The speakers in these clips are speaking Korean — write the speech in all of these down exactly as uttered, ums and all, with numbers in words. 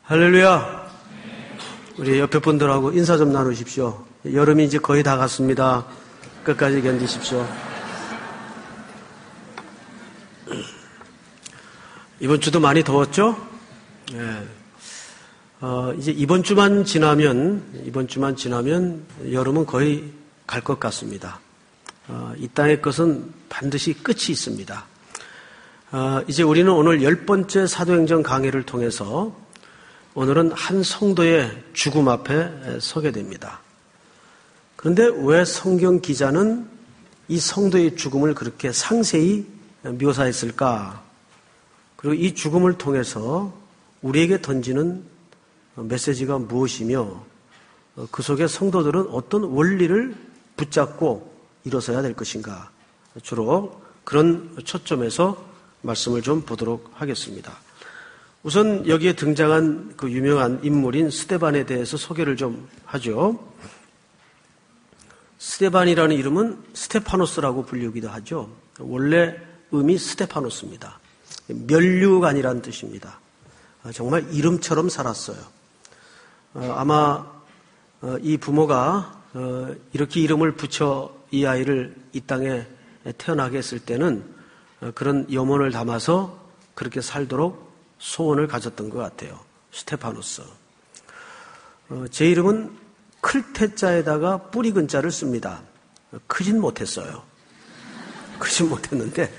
할렐루야. 우리 옆에 분들하고 인사 좀 나누십시오. 여름이 이제 거의 다 갔습니다. 끝까지 견디십시오. 이번 주도 많이 더웠죠? 네. 어, 이제 이번 주만 지나면, 이번 주만 지나면 여름은 거의 갈 것 같습니다. 어, 이 땅의 것은 반드시 끝이 있습니다. 어, 이제 우리는 오늘 열 번째 사도행전 강해를 통해서 오늘은 한 성도의 죽음 앞에 서게 됩니다. 그런데 왜 성경 기자는 이 성도의 죽음을 그렇게 상세히 묘사했을까? 그리고 이 죽음을 통해서 우리에게 던지는 메시지가 무엇이며 그 속에 성도들은 어떤 원리를 붙잡고 일어서야 될 것인가? 주로 그런 초점에서 말씀을 좀 보도록 하겠습니다. 우선 여기에 등장한 그 유명한 인물인 스데반에 대해서 소개를 좀 하죠. 스데반이라는 이름은 스테파노스라고 불리기도 하죠. 원래 음이 스테파노스입니다. 면류관이라는 뜻입니다. 정말 이름처럼 살았어요. 아마 이 부모가 이렇게 이름을 붙여 이 아이를 이 땅에 태어나게 했을 때는 그런 염원을 담아서 그렇게 살도록 소원을 가졌던 것 같아요. 스테파노스. 어, 제 이름은 클테자에다가 뿌리 근자를 씁니다. 크진 못했어요. 크진 못했는데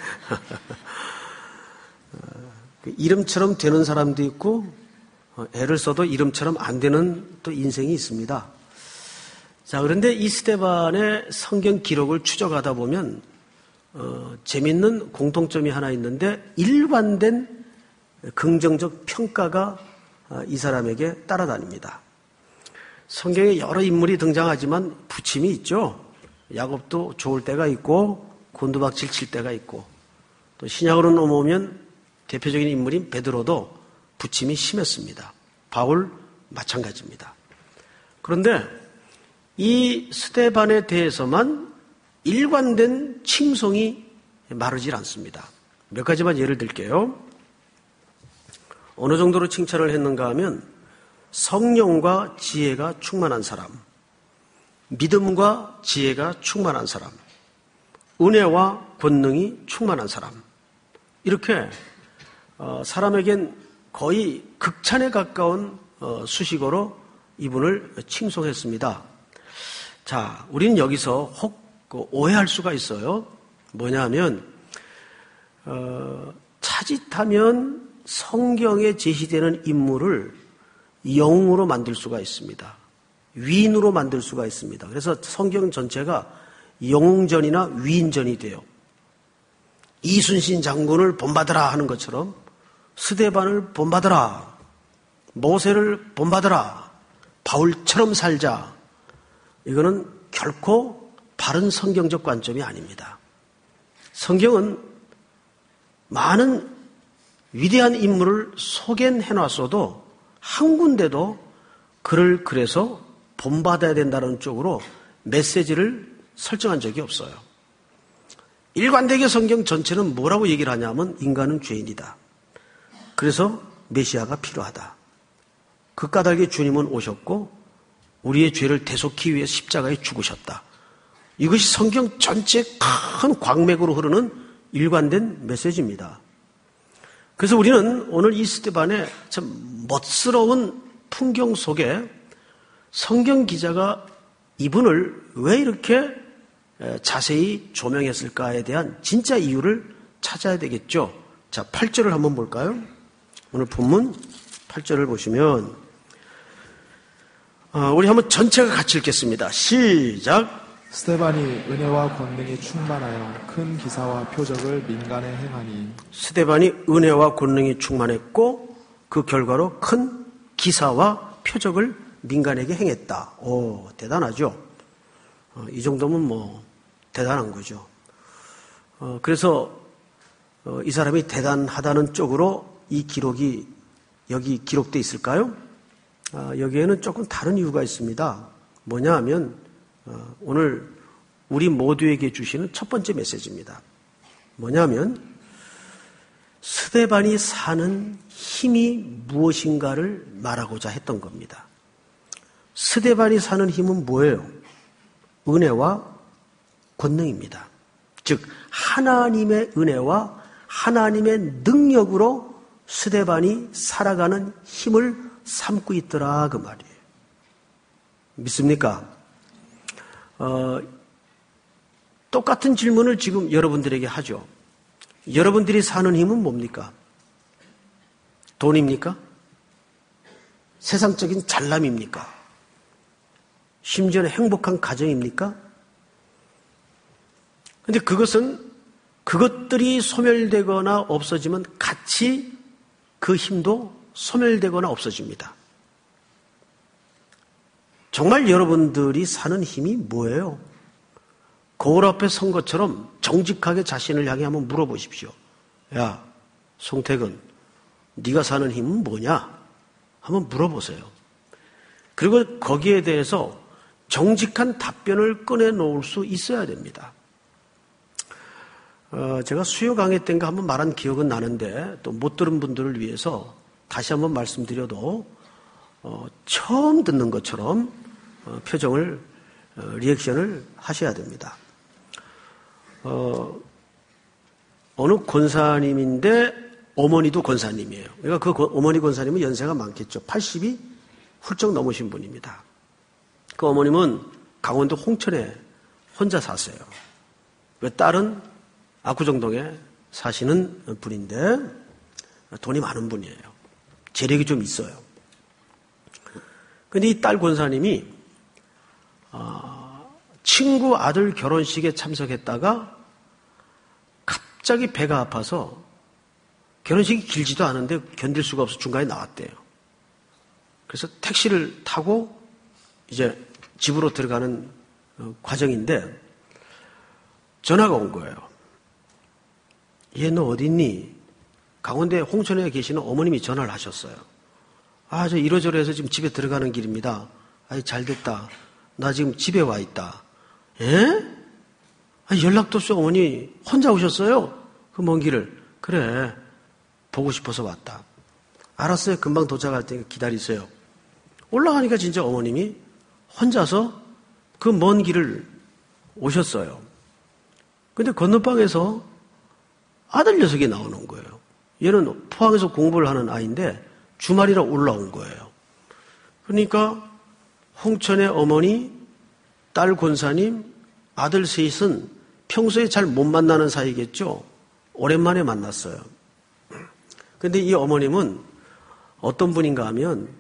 이름처럼 되는 사람도 있고 애를 써도 이름처럼 안 되는 또 인생이 있습니다. 자, 그런데 이 스데반의 성경 기록을 추적하다 보면 어, 재밌는 공통점이 하나 있는데 일관된 긍정적 평가가 이 사람에게 따라다닙니다. 성경에 여러 인물이 등장하지만 부침이 있죠. 야곱도 좋을 때가 있고 곤두박질 칠 때가 있고 또 신약으로 넘어오면 대표적인 인물인 베드로도 부침이 심했습니다. 바울 마찬가지입니다. 그런데 이 스데반에 대해서만 일관된 칭송이 마르질 않습니다. 몇 가지만 예를 들게요. 어느 정도로 칭찬을 했는가 하면 성령과 지혜가 충만한 사람, 믿음과 지혜가 충만한 사람, 은혜와 권능이 충만한 사람, 이렇게 사람에겐 거의 극찬에 가까운 수식어로 이분을 칭송했습니다. 자, 우리는 여기서 혹 오해할 수가 있어요. 뭐냐 하면 어, 차짓하면 성경에 제시되는 인물을 영으로 만들 수가 있습니다. 위인으로 만들 수가 있습니다. 그래서 성경 전체가 영웅전이나 위인전이 돼요. 이순신 장군을 본받으라 하는 것처럼 스데반을 본받으라, 모세를 본받으라, 바울처럼 살자. 이거는 결코 바른 성경적 관점이 아닙니다. 성경은 많은 위대한 인물을 소개해놨어도 한 군데도 그를 그래서 본받아야 된다는 쪽으로 메시지를 설정한 적이 없어요. 일관되게 성경 전체는 뭐라고 얘기를 하냐면 인간은 죄인이다. 그래서 메시아가 필요하다. 그 까닭에 주님은 오셨고 우리의 죄를 대속히 위해 십자가에 죽으셨다. 이것이 성경 전체 큰 광맥으로 흐르는 일관된 메시지입니다. 그래서 우리는 오늘 이 스데반의 참 멋스러운 풍경 속에 성경 기자가 이분을 왜 이렇게 자세히 조명했을까에 대한 진짜 이유를 찾아야 되겠죠. 자, 팔 절을 한번 볼까요? 오늘 본문 팔 절을 보시면 우리 한번 전체가 같이 읽겠습니다. 시작. 스데반이 은혜와 권능이 충만하여 큰 기사와 표적을 민간에 행하니. 스데반이 은혜와 권능이 충만했고 그 결과로 큰 기사와 표적을 민간에게 행했다. 오, 대단하죠. 어, 이 정도면 뭐 대단한 거죠. 어, 그래서 어, 이 사람이 대단하다는 쪽으로 이 기록이 여기 기록되어 있을까요? 아, 여기에는 조금 다른 이유가 있습니다. 뭐냐 하면 오늘 우리 모두에게 주시는 첫 번째 메시지입니다. 뭐냐면 스데반이 사는 힘이 무엇인가를 말하고자 했던 겁니다. 스데반이 사는 힘은 뭐예요? 은혜와 권능입니다. 즉 하나님의 은혜와 하나님의 능력으로 스데반이 살아가는 힘을 삼고 있더라 그 말이에요. 믿습니까? 어, 똑같은 질문을 지금 여러분들에게 하죠. 여러분들이 사는 힘은 뭡니까? 돈입니까? 세상적인 잘남입니까? 심지어는 행복한 가정입니까? 근데 그것은 그것들이 소멸되거나 없어지면 같이 그 힘도 소멸되거나 없어집니다. 정말 여러분들이 사는 힘이 뭐예요? 거울 앞에 선 것처럼 정직하게 자신을 향해 한번 물어보십시오. 야, 송택은 네가 사는 힘은 뭐냐? 한번 물어보세요. 그리고 거기에 대해서 정직한 답변을 꺼내놓을 수 있어야 됩니다. 어, 제가 수요 강의 때인가 한번 말한 기억은 나는데 또 못 들은 분들을 위해서 다시 한번 말씀드려도 어, 처음 듣는 것처럼 어, 표정을 어, 리액션을 하셔야 됩니다. 어, 어느 권사님인데 어머니도 권사님이에요. 그러니까 그 어머니 권사님은 연세가 많겠죠. 팔십이 훌쩍 넘으신 분입니다. 그 어머님은 강원도 홍천에 혼자 사세요. 그 딸은 압구정동에 사시는 분인데 돈이 많은 분이에요. 재력이 좀 있어요. 그런데 이 딸 권사님이 친구 아들 결혼식에 참석했다가 갑자기 배가 아파서 결혼식이 길지도 않은데 견딜 수가 없어 중간에 나왔대요. 그래서 택시를 타고 이제 집으로 들어가는 과정인데 전화가 온 거예요. 얘 너 어디 있니? 강원도에 홍천에 계시는 어머님이 전화를 하셨어요. 아, 저 이러저러해서 지금 집에 들어가는 길입니다. 아이, 잘 됐다. 나 지금 집에 와 있다. 에? 아, 연락도 없이 어머니 혼자 오셨어요? 그 먼 길을. 그래, 보고 싶어서 왔다. 알았어요. 금방 도착할 테니까 기다리세요. 올라가니까 진짜 어머님이 혼자서 그 먼 길을 오셨어요. 근데 건너방에서 아들 녀석이 나오는 거예요. 얘는 포항에서 공부를 하는 아이인데 주말이라 올라온 거예요. 그러니까 홍천의 어머니, 딸 권사님, 아들 셋은 평소에 잘 못 만나는 사이겠죠. 오랜만에 만났어요. 그런데 이 어머님은 어떤 분인가 하면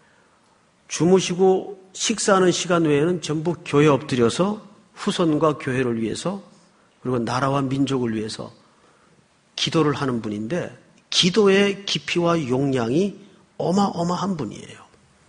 주무시고 식사하는 시간 외에는 전부 교회 엎드려서 후손과 교회를 위해서 그리고 나라와 민족을 위해서 기도를 하는 분인데 기도의 깊이와 용량이 어마어마한 분이에요.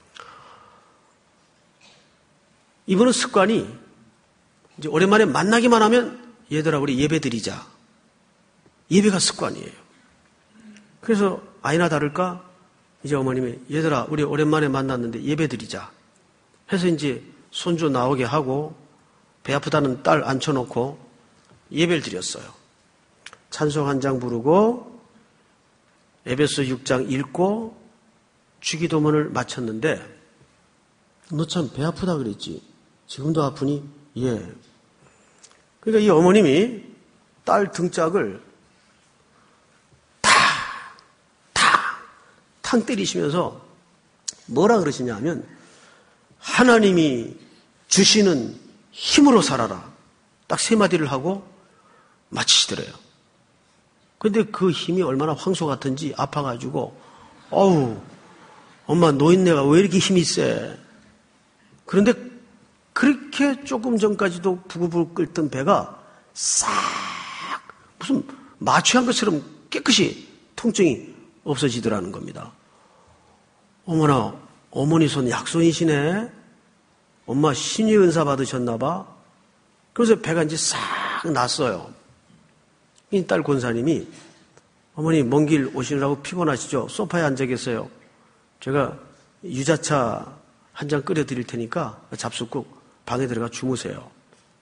이분은 습관이 이제 오랜만에 만나기만 하면 얘들아 우리 예배 드리자. 예배가 습관이에요. 그래서 아니나 다를까 이제 어머님이 얘들아 우리 오랜만에 만났는데 예배 드리자 해서 이제 손주 나오게 하고 배 아프다는 딸 앉혀놓고 예배를 드렸어요. 찬송 한 장 부르고 에베소 육 장 읽고 주기도문을 마쳤는데 너 참 배 아프다 그랬지? 지금도 아프니? 예. 그러니까 이 어머님이 딸 등짝을 탁, 탁, 탕 때리시면서 뭐라 그러시냐 하면 하나님이 주시는 힘으로 살아라. 딱 세 마디를 하고 마치시더래요. 근데 그 힘이 얼마나 황소 같은지 아파가지고 어우 엄마 노인네가 왜 이렇게 힘이 세? 그런데 그렇게 조금 전까지도 부글부글 끓던 배가 싹 무슨 마취한 것처럼 깨끗이 통증이 없어지더라는 겁니다. 어머나 어머니 손 약손이시네. 엄마 신의 은사 받으셨나 봐. 그래서 배가 이제 싹 났어요. 이 딸 권사님이 어머니 먼 길 오시느라고 피곤하시죠? 소파에 앉아 계세요. 제가 유자차 한 잔 끓여 드릴 테니까 잡숫국 방에 들어가 주무세요.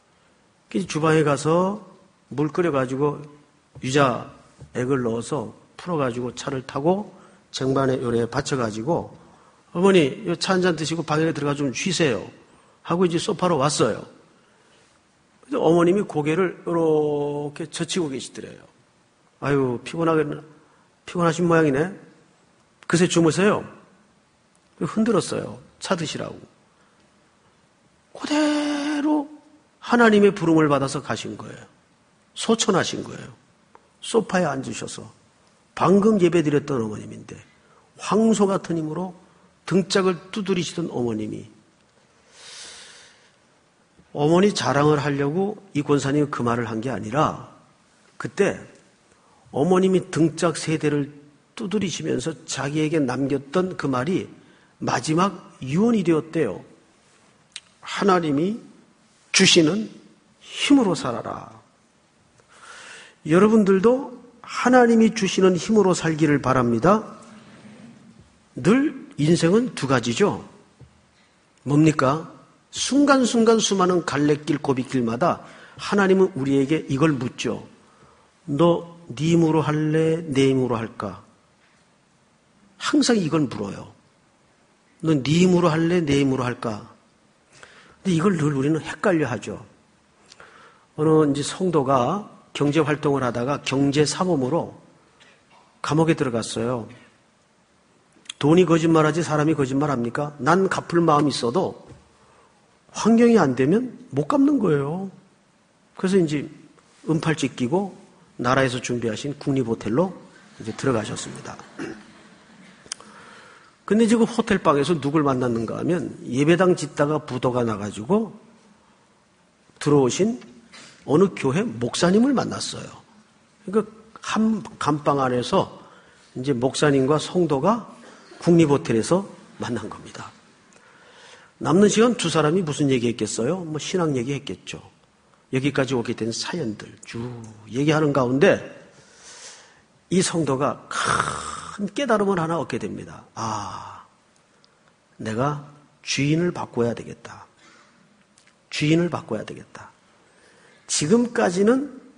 주방에 가서 물 끓여 가지고 유자액을 넣어서 풀어가지고 차를 타고 쟁반에 요래 받쳐가지고 어머니 차 한 잔 드시고 방에 들어가 좀 쉬세요 하고 이제 소파로 왔어요. 어머님이 고개를 이렇게 젖히고 계시더래요. 아유 피곤하겠나 피곤하신 모양이네. 그새 주무세요. 흔들었어요. 차 드시라고. 그대로 하나님의 부름을 받아서 가신 거예요. 소천하신 거예요. 소파에 앉으셔서 방금 예배드렸던 어머님인데 황소 같은 힘으로 등짝을 두드리시던 어머님이 어머니 자랑을 하려고 이 권사님이 그 말을 한 게 아니라 그때 어머님이 등짝 세 대를 두드리시면서 자기에게 남겼던 그 말이 마지막 유언이 되었대요. 하나님이 주시는 힘으로 살아라. 여러분들도 하나님이 주시는 힘으로 살기를 바랍니다. 늘 인생은 두 가지죠. 뭡니까? 순간순간 수많은 갈래길 고비길마다 하나님은 우리에게 이걸 묻죠. 너 네 힘으로 할래? 내 힘으로 할까? 항상 이걸 물어요. 너 네 힘으로 할래? 내 힘으로 할까? 근데 이걸 늘 우리는 헷갈려 하죠. 어느 이제 성도가 경제 활동을 하다가 경제 사범으로 감옥에 들어갔어요. 돈이 거짓말하지 사람이 거짓말합니까? 난 갚을 마음이 있어도 환경이 안 되면 못 갚는 거예요. 그래서 이제 은팔찌 끼고 나라에서 준비하신 국립호텔로 이제 들어가셨습니다. 근데 지금 호텔방에서 누굴 만났는가 하면 예배당 짓다가 부도가 나가지고 들어오신 어느 교회 목사님을 만났어요. 그러니까 한 감방 안에서 이제 목사님과 성도가 국립호텔에서 만난 겁니다. 남는 시간 두 사람이 무슨 얘기했겠어요? 뭐 신앙 얘기했겠죠. 여기까지 오게 된 사연들 쭉 얘기하는 가운데 이 성도가 큰 깨달음을 하나 얻게 됩니다. 아, 내가 주인을 바꿔야 되겠다. 주인을 바꿔야 되겠다. 지금까지는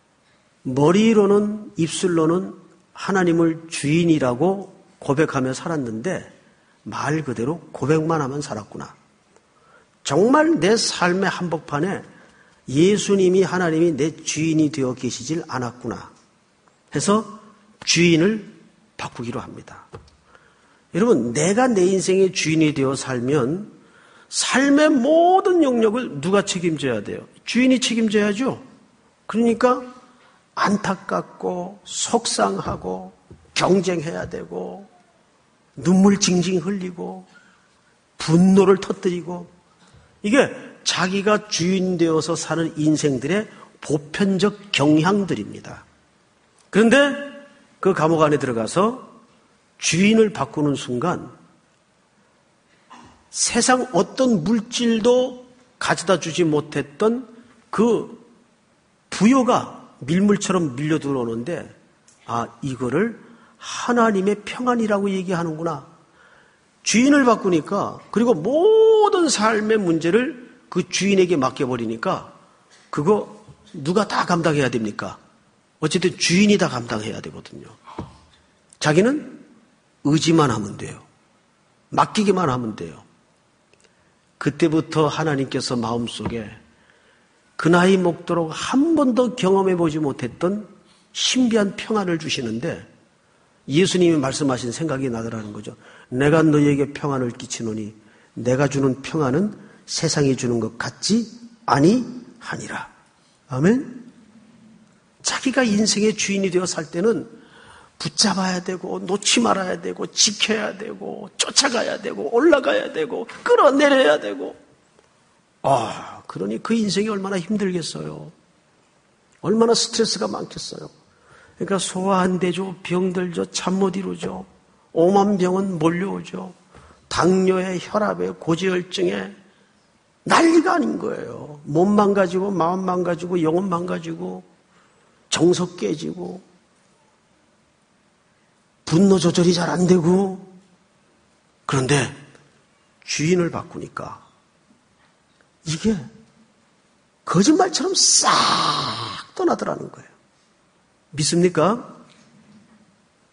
머리로는 입술로는 하나님을 주인이라고 고백하며 살았는데 말 그대로 고백만 하면 살았구나. 정말 내 삶의 한복판에 예수님이 하나님이 내 주인이 되어 계시질 않았구나 해서 주인을 바꾸기로 합니다. 여러분, 내가 내 인생의 주인이 되어 살면 삶의 모든 영역을 누가 책임져야 돼요? 주인이 책임져야죠. 그러니까 안타깝고 속상하고 경쟁해야 되고 눈물 징징 흘리고 분노를 터뜨리고 이게 자기가 주인 되어서 사는 인생들의 보편적 경향들입니다. 그런데 그 감옥 안에 들어가서 주인을 바꾸는 순간 세상 어떤 물질도 가져다 주지 못했던 그 부여가 밀물처럼 밀려 들어오는데 아, 이거를 하나님의 평안이라고 얘기하는구나. 주인을 바꾸니까 그리고 모든 삶의 문제를 그 주인에게 맡겨버리니까 그거 누가 다 감당해야 됩니까? 어쨌든 주인이 다 감당해야 되거든요. 자기는 의지만 하면 돼요. 맡기기만 하면 돼요. 그때부터 하나님께서 마음속에 그 나이 먹도록 한 번도 경험해보지 못했던 신비한 평안을 주시는데 예수님이 말씀하신 생각이 나더라는 거죠. 내가 너희에게 평안을 끼치노니 내가 주는 평안은 세상이 주는 것 같지 아니하니라. 아멘. 자기가 인생의 주인이 되어 살 때는 붙잡아야 되고 놓지 말아야 되고 지켜야 되고 쫓아가야 되고 올라가야 되고 끌어내려야 되고 아, 그러니 그 인생이 얼마나 힘들겠어요. 얼마나 스트레스가 많겠어요. 그러니까 소화 안 되죠. 병들죠. 잠 못 이루죠. 오만 병은 몰려오죠. 당뇨에 혈압에 고지혈증에 난리가 아닌 거예요. 몸 망가지고 마음 망가지고 영혼 망가지고 정서 깨지고 분노 조절이 잘 안 되고 그런데 주인을 바꾸니까 이게 거짓말처럼 싹 떠나더라는 거예요. 믿습니까?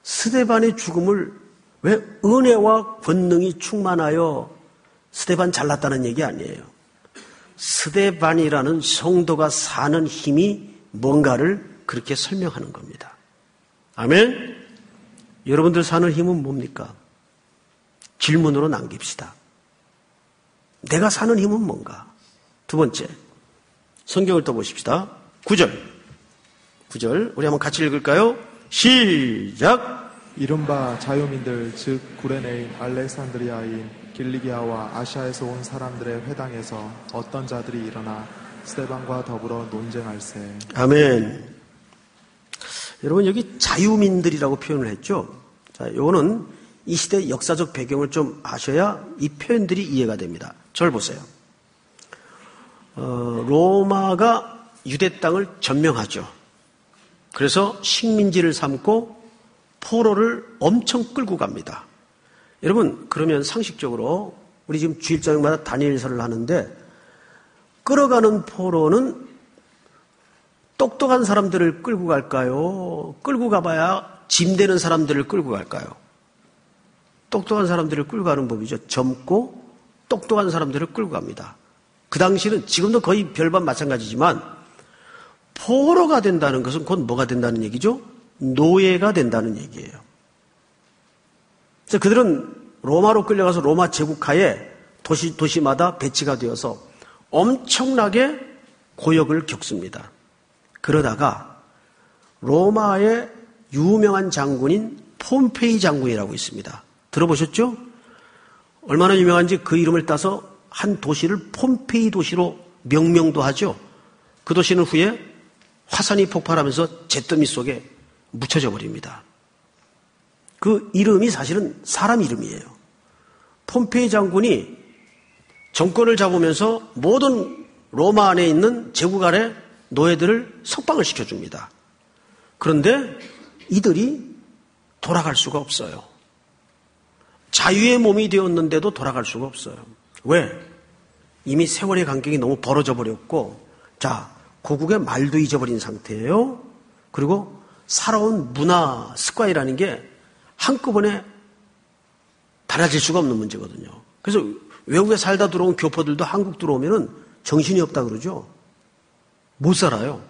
스데반의 죽음을 왜 은혜와 권능이 충만하여 스데반 잘났다는 얘기 아니에요. 스데반이라는 성도가 사는 힘이 뭔가를 그렇게 설명하는 겁니다. 아멘? 여러분들 사는 힘은 뭡니까? 질문으로 남깁시다. 내가 사는 힘은 뭔가? 두 번째, 성경을 또 보십시다. 구 절. 구 절, 우리 한번 같이 읽을까요? 시작! 이른바 자유민들, 즉 구레네인, 알렉산드리아인, 길리기아와 아시아에서 온 사람들의 회당에서 어떤 자들이 일어나 스데반과 더불어 논쟁할세. 아멘. 여러분, 여기 자유민들이라고 표현을 했죠. 자, 요거는 이 시대 역사적 배경을 좀 아셔야 이 표현들이 이해가 됩니다. 절 보세요. 어, 로마가 유대 땅을 점령하죠. 그래서 식민지를 삼고 포로를 엄청 끌고 갑니다. 여러분, 그러면 상식적으로 우리 지금 주일저녁마다 다니엘서를 하는데 끌어가는 포로는 똑똑한 사람들을 끌고 갈까요? 끌고 가봐야 짐 되는 사람들을 끌고 갈까요? 똑똑한 사람들을 끌고 가는 법이죠. 젊고 똑똑한 사람들을 끌고 갑니다. 그 당시는 지금도 거의 별반 마찬가지지만 포로가 된다는 것은 곧 뭐가 된다는 얘기죠? 노예가 된다는 얘기예요. 그래서 그들은 로마로 끌려가서 로마 제국하에 도시, 도시마다 배치가 되어서 엄청나게 고역을 겪습니다. 그러다가 로마의 유명한 장군인 폼페이 장군이라고 있습니다. 들어보셨죠? 얼마나 유명한지 그 이름을 따서 한 도시를 폼페이 도시로 명명도 하죠. 그 도시는 후에 화산이 폭발하면서 잿더미 속에 묻혀져 버립니다. 그 이름이 사실은 사람 이름이에요. 폼페이 장군이 정권을 잡으면서 모든 로마 안에 있는 제국 아래 노예들을 석방을 시켜줍니다. 그런데 이들이 돌아갈 수가 없어요. 자유의 몸이 되었는데도 돌아갈 수가 없어요. 왜? 이미 세월의 간격이 너무 벌어져 버렸고, 자, 고국의 말도 잊어버린 상태예요. 그리고 살아온 문화, 습관이라는 게 한꺼번에 달라질 수가 없는 문제거든요. 그래서 외국에 살다 들어온 교포들도 한국 들어오면은 정신이 없다 그러죠. 못 살아요.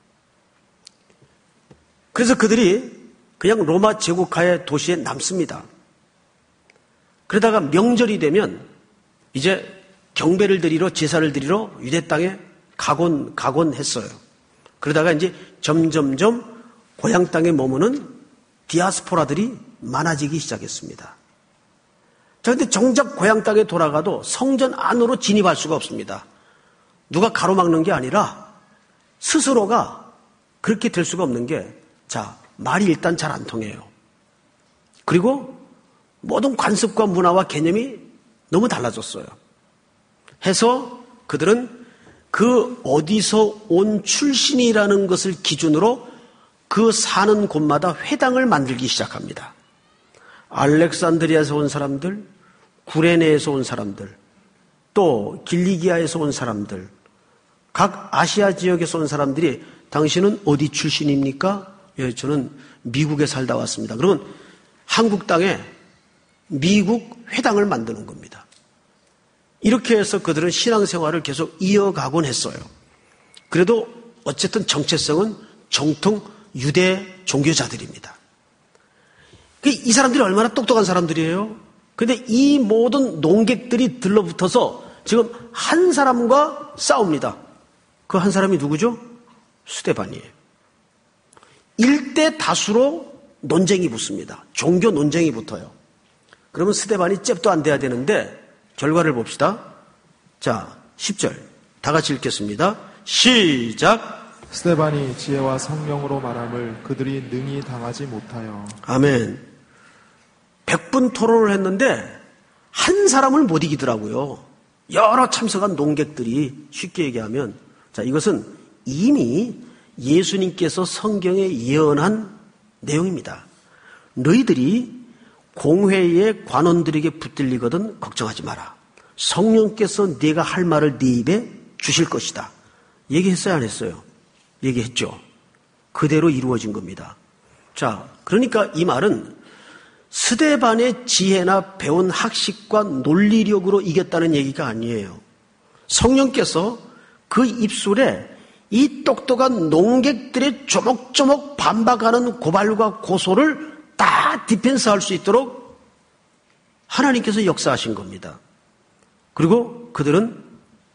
그래서 그들이 그냥 로마 제국하의 도시에 남습니다. 그러다가 명절이 되면 이제 경배를 드리러 제사를 드리러 유대 땅에 가곤 가곤 했어요. 그러다가 이제 점점점 고향 땅에 머무는 디아스포라들이 많아지기 시작했습니다. 자, 근데 정작 고향 땅에 돌아가도 성전 안으로 진입할 수가 없습니다. 누가 가로막는 게 아니라 스스로가 그렇게 될 수가 없는 게, 자, 말이 일단 잘 안 통해요. 그리고 모든 관습과 문화와 개념이 너무 달라졌어요. 해서 그들은 그 어디서 온 출신이라는 것을 기준으로 그 사는 곳마다 회당을 만들기 시작합니다. 알렉산드리아에서 온 사람들, 구레네에서 온 사람들, 또 길리기아에서 온 사람들, 각 아시아 지역에서 온 사람들이 당신은 어디 출신입니까? 예, 저는 미국에 살다 왔습니다. 그러면 한국 땅에 미국 회당을 만드는 겁니다. 이렇게 해서 그들은 신앙생활을 계속 이어가곤 했어요. 그래도 어쨌든 정체성은 정통 유대 종교자들입니다. 이 사람들이 얼마나 똑똑한 사람들이에요. 그런데 이 모든 농객들이 들러붙어서 지금 한 사람과 싸웁니다. 그 한 사람이 누구죠? 스데반이에요. 일대 다수로 논쟁이 붙습니다. 종교 논쟁이 붙어요. 그러면 스데반이 잽도 안 돼야 되는데 결과를 봅시다. 자, 십 절 다 같이 읽겠습니다. 시작. 스데반이 지혜와 성령으로 말함을 그들이 능히 당하지 못하여. 아멘. 백 분 토론을 했는데 한 사람을 못 이기더라고요. 여러 참석한 농객들이, 쉽게 얘기하면, 자, 이것은 이미 예수님께서 성경에 예언한 내용입니다. 너희들이 공회의 관원들에게 붙들리거든 걱정하지 마라. 성령께서 네가 할 말을 네 입에 주실 것이다. 얘기했어요, 안 했어요? 얘기했죠. 그대로 이루어진 겁니다. 자, 그러니까 이 말은 스데반의 지혜나 배운 학식과 논리력으로 이겼다는 얘기가 아니에요. 성령께서 그 입술에 이 똑똑한 농객들의 조목조목 반박하는 고발과 고소를 다 디펜스할 수 있도록 하나님께서 역사하신 겁니다. 그리고 그들은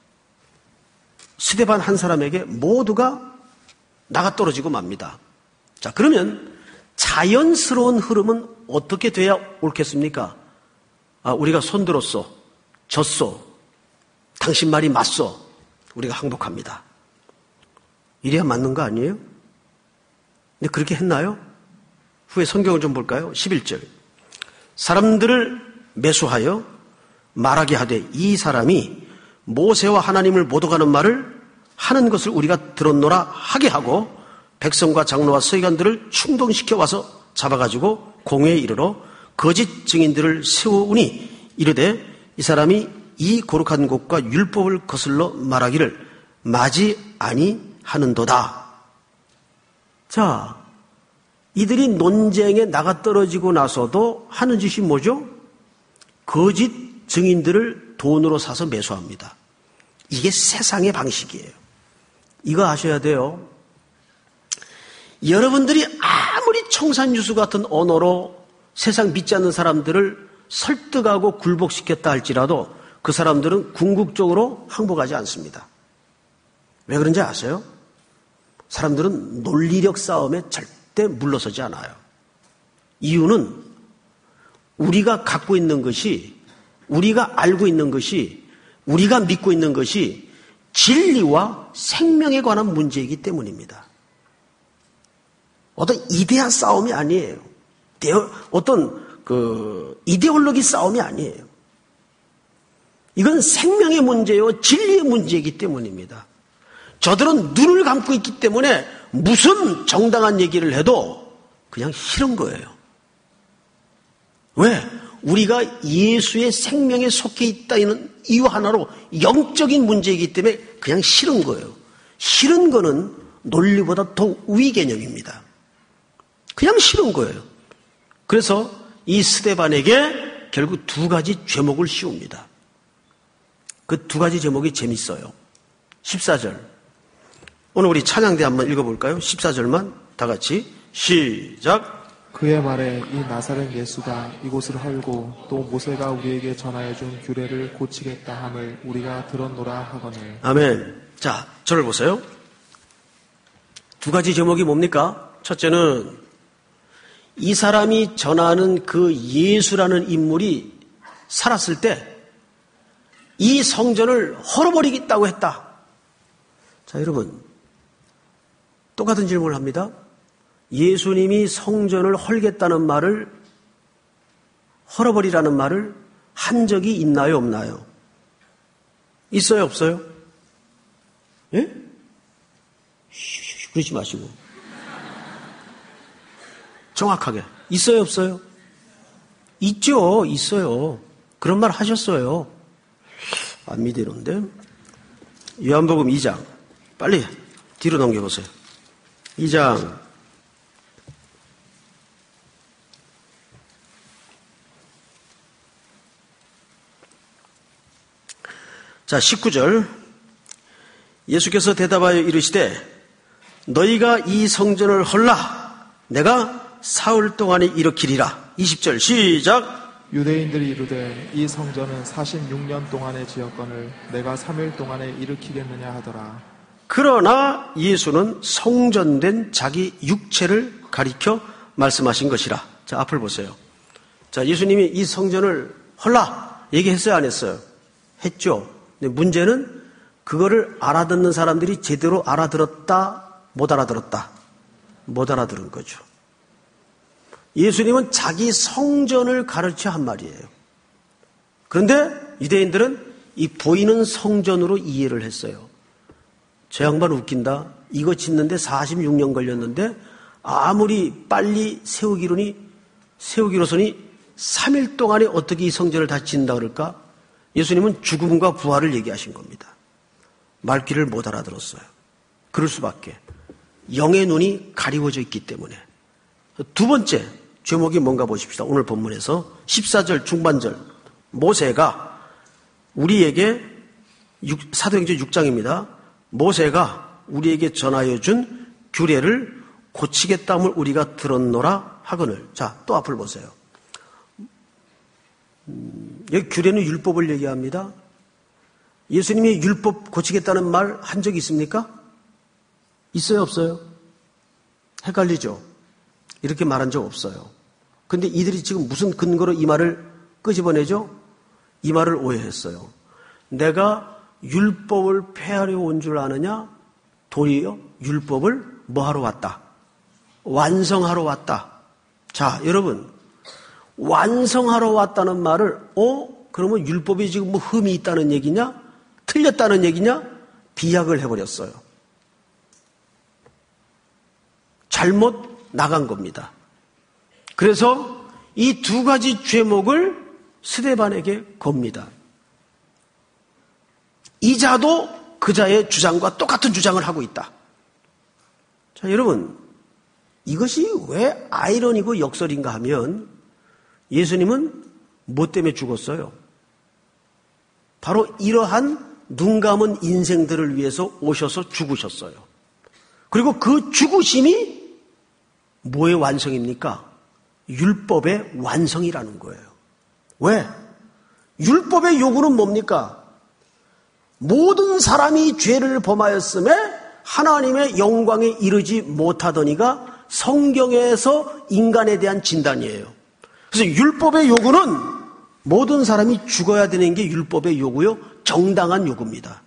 스데반 한 사람에게 모두가 나가 떨어지고 맙니다. 자, 그러면 자연스러운 흐름은 어떻게 돼야 옳겠습니까? 아, 우리가 손들었어, 졌어, 당신 말이 맞소, 우리가 항복합니다. 이래야 맞는 거 아니에요? 근데 그렇게 했나요? 후에 성경을 좀 볼까요? 십일 절. 사람들을 매수하여 말하게 하되 이 사람이 모세와 하나님을 모독하는 말을 하는 것을 우리가 들었노라 하게 하고 백성과 장로와 서기관들을 충동시켜 와서 잡아가지고 공회에 이르러 거짓 증인들을 세우니 이르되 이 사람이 이 거룩한 곳과 율법을 거슬러 말하기를 마지 아니하는도다. 자, 이들이 논쟁에 나가 떨어지고 나서도 하는 짓이 뭐죠? 거짓 증인들을 돈으로 사서 매수합니다. 이게 세상의 방식이에요. 이거 아셔야 돼요. 여러분들이 아무리 청산유수 같은 언어로 세상 믿지 않는 사람들을 설득하고 굴복시켰다 할지라도 그 사람들은 궁극적으로 항복하지 않습니다. 왜 그런지 아세요? 사람들은 논리력 싸움에 절대 물러서지 않아요. 이유는 우리가 갖고 있는 것이, 우리가 알고 있는 것이, 우리가 믿고 있는 것이 진리와 생명에 관한 문제이기 때문입니다. 어떤 이데아 싸움이 아니에요. 어떤 그 이데올로기 싸움이 아니에요. 이건 생명의 문제요, 진리의 문제이기 때문입니다. 저들은 눈을 감고 있기 때문에 무슨 정당한 얘기를 해도 그냥 싫은 거예요. 왜? 우리가 예수의 생명에 속해 있다는 이유 하나로 영적인 문제이기 때문에 그냥 싫은 거예요. 싫은 거는 논리보다 더 우위 개념입니다. 그냥 싫은 거예요. 그래서 이 스데반에게 결국 두 가지 죄목을 씌웁니다. 그 두 가지 제목이 재밌어요. 십사 절. 오늘 우리 찬양대 한번 읽어볼까요? 십사 절만 다 같이 시작. 그의 말에 이 나사렛 예수가 이곳을 헐고 또 모세가 우리에게 전하여 준 규례를 고치겠다 함을 우리가 들었노라 하거늘. 아멘. 자, 저를 보세요. 두 가지 제목이 뭡니까? 첫째는 이 사람이 전하는 그 예수라는 인물이 살았을 때 이 성전을 헐어버리겠다고 했다. 자, 여러분, 똑같은 질문을 합니다. 예수님이 성전을 헐겠다는 말을, 헐어버리라는 말을 한 적이 있나요, 없나요? 있어요, 없어요? 예? 그러지 마시고. 정확하게. 있어요, 없어요? 있죠, 있어요. 그런 말 하셨어요. 안 믿으는데. 요한복음 이 장. 빨리 뒤로 넘겨보세요. 이 장. 자, 십구 절. 예수께서 대답하여 이르시되 너희가 이 성전을 헐라 내가 사흘 동안에 일으키리라. 이십 절 시작. 유대인들이 이르되 이 성전은 사십육 년 동안에 지었거늘 내가 삼 일 동안에 일으키겠느냐 하더라. 그러나 예수는 성전된 자기 육체를 가리켜 말씀하신 것이라. 자, 앞을 보세요. 자, 예수님이 이 성전을 헐라 얘기했어요, 안 했어요? 했죠. 근데 문제는 그거를 알아듣는 사람들이 제대로 알아들었다, 못 알아들었다. 못 알아들은 거죠. 예수님은 자기 성전을 가르쳐 한 말이에요. 그런데 유대인들은 이 보이는 성전으로 이해를 했어요. 저 양반 웃긴다. 이거 짓는데 사십육 년 걸렸는데 아무리 빨리 세우기로니 세우기로서니 삼 일 동안에 어떻게 이 성전을 다 짓는다 그럴까? 예수님은 죽음과 부활을 얘기하신 겁니다. 말귀를 못 알아들었어요. 그럴 수밖에. 영의 눈이 가리워져 있기 때문에. 두 번째 제목이 뭔가 보십시다. 오늘 본문에서 십사 절 중반절 모세가 우리에게 사도행전 육 장입니다. 모세가 우리에게 전하여 준 규례를 고치겠다함을 우리가 들었노라 하거늘. 자, 또 앞을 보세요. 음, 여기 규례는 율법을 얘기합니다. 예수님이 율법 고치겠다는 말 한 적이 있습니까? 있어요, 없어요? 헷갈리죠? 이렇게 말한 적 없어요. 근데 이들이 지금 무슨 근거로 이 말을 끄집어내죠? 이 말을 오해했어요. 내가 율법을 폐하려 온 줄 아느냐? 도리어 율법을 뭐하러 왔다? 완성하러 왔다. 자, 여러분, 완성하러 왔다는 말을 어? 그러면 율법이 지금 뭐 흠이 있다는 얘기냐? 틀렸다는 얘기냐? 비약을 해버렸어요. 잘못 나간 겁니다. 그래서 이 두 가지 죄목을 스데반에게 겁니다. 이 자도 그 자의 주장과 똑같은 주장을 하고 있다. 자, 여러분, 이것이 왜 아이러니고 역설인가 하면 예수님은 뭐 때문에 죽었어요? 바로 이러한 눈 감은 인생들을 위해서 오셔서 죽으셨어요. 그리고 그 죽으심이 뭐의 완성입니까? 율법의 완성이라는 거예요. 왜? 율법의 요구는 뭡니까? 모든 사람이 죄를 범하였음에 하나님의 영광에 이르지 못하더니가 성경에서 인간에 대한 진단이에요. 그래서 율법의 요구는 모든 사람이 죽어야 되는 게 율법의 요구요. 정당한 요구입니다.